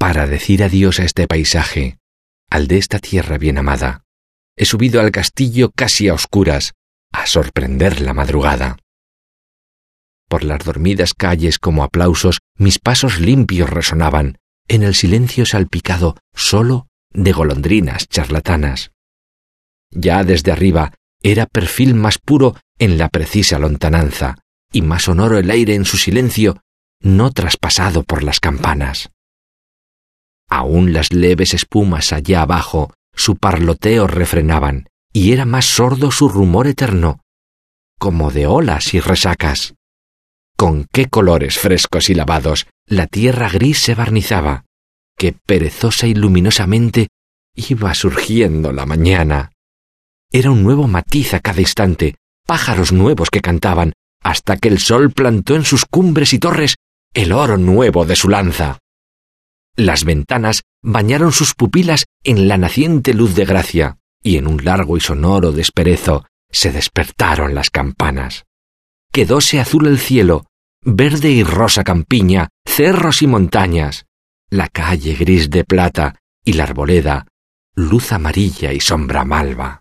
Para decir adiós a este paisaje, al de esta tierra bien amada, he subido al castillo casi a oscuras, a sorprender la madrugada. Por las dormidas calles como aplausos mis pasos limpios resonaban, en el silencio salpicado solo de golondrinas charlatanas. Ya desde arriba era perfil más puro en la precisa lontananza, y más sonoro el aire en su silencio, no traspasado por las campanas. Aún las leves espumas allá abajo su parloteo refrenaban, y era más sordo su rumor eterno, como de olas y resacas. Con qué colores frescos y lavados la tierra gris se barnizaba, que perezosa y luminosamente iba surgiendo la mañana. Era un nuevo matiz a cada instante, pájaros nuevos que cantaban, hasta que el sol plantó en sus cumbres y torres el oro nuevo de su lanza. Las ventanas bañaron sus pupilas en la naciente luz de gracia, y en un largo y sonoro desperezo se despertaron las campanas. Quedóse azul el cielo, verde y rosa campiña, cerros y montañas, la calle gris de plata y la arboleda, luz amarilla y sombra malva.